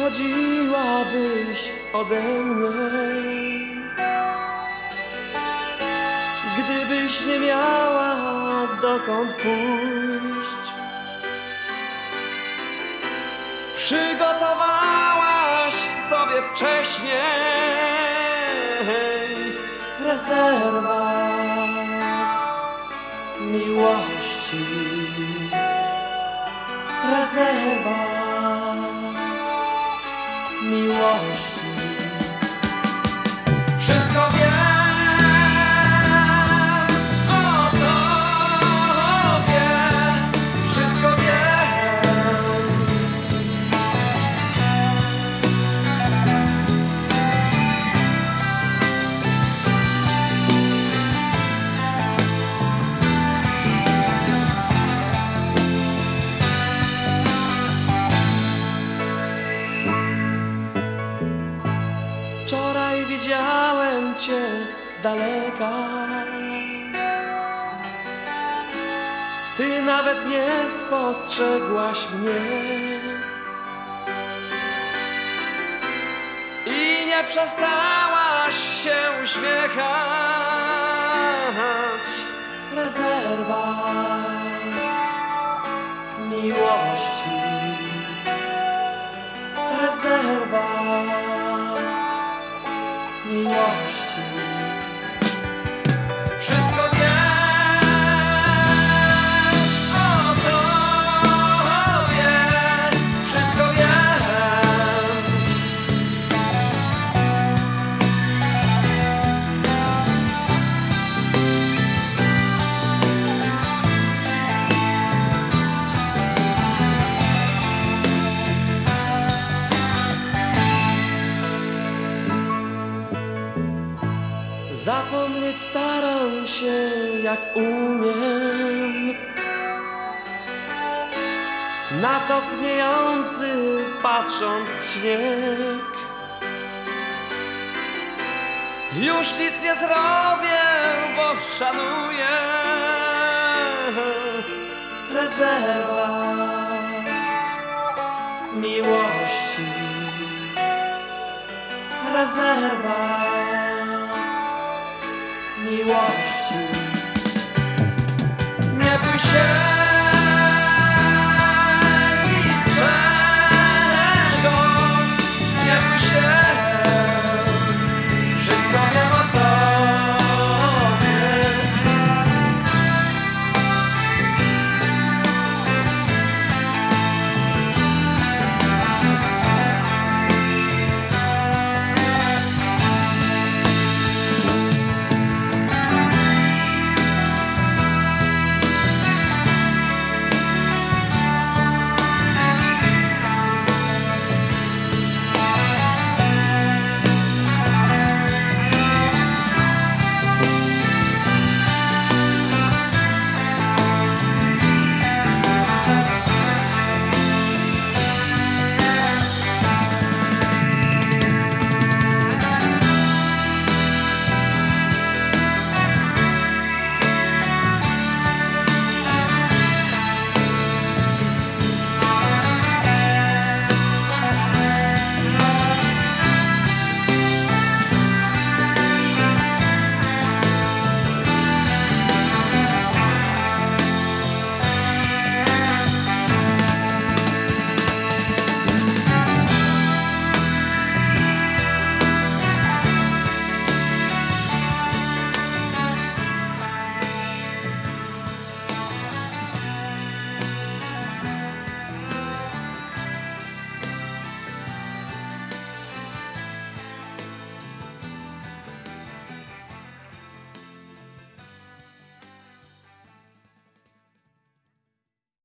odchodziłabyś ode mnie, gdybyś nie miała dokąd pójść. Przygotowałaś sobie wcześniej rezerwat miłości, rezerwat miłości. Wszystko wiem o tobie, wszystko wiem. Wczoraj widziałem cię z daleka, ty nawet nie spostrzegłaś mnie i nie przestałaś się uśmiechać. Rezerwat miłości, rezerwat miłości. Wszystko wiem o tobie, wszystko wiem. Zapomnieć staram się jak umiem na topniejący patrząc śnieg. Już nic nie zrobię, bo szanuję rezerwat miłości, rezerwat miłości.